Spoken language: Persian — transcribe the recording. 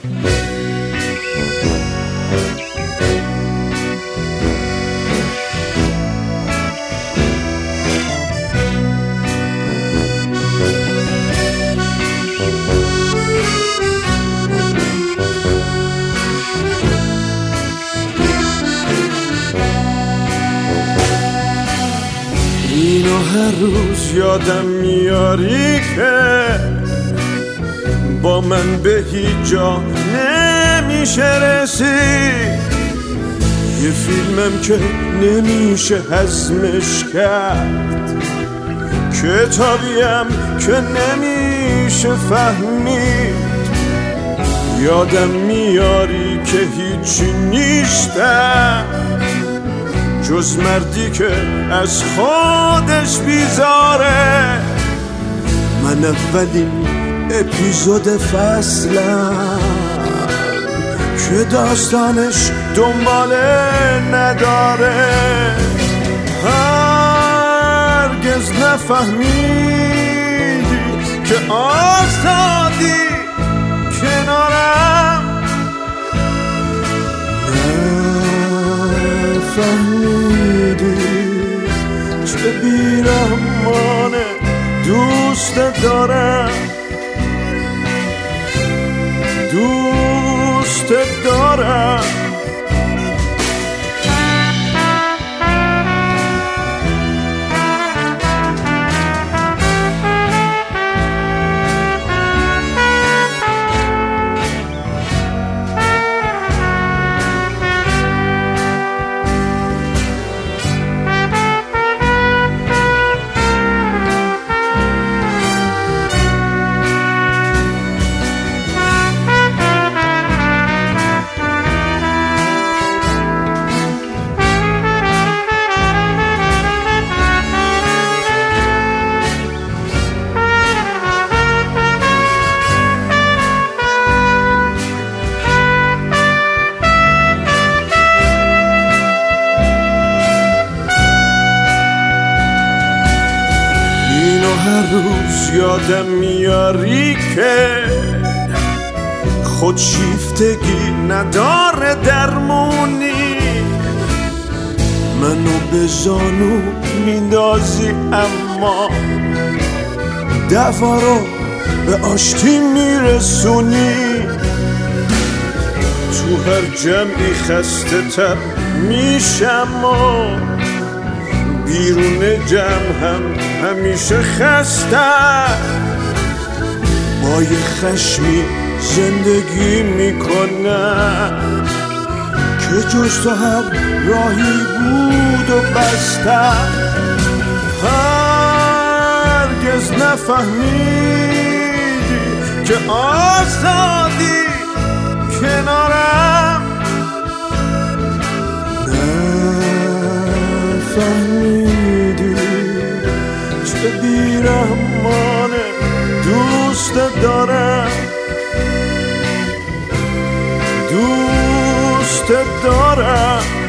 اینو هر روز یادم میاری که با من به هیچ جا نمیشه رسید، یه فیلمم که نمیشه هضمش کرد، کتابیم که نمیشه فهمید، یادم میاری که هیچی نیستم جز مردی که از خودش بیزاره. من اولین اپیزود فصلم که داستانش دنباله نداره، هرگز نفهمیدی که آزادی کنارم، نفهمیدی چه بیرحمانه دوست دارم، دوست دارم. هر روز یادم میاری که خودشیفتگی نداره درمونی، منو به زانو میندازی اما دفعه رو به آشتی میرسونی، تو هر جمعی خسته تر میشم و بیرون جمع هم همیشه خسته، با یه خشمی زندگی میکنم که جز تو هر راهی بود و بسته، هرگز نفهمیدی که آزادی کنارم، نفهمیدی چه بیرحمانه دوست دارم، دوست دارم.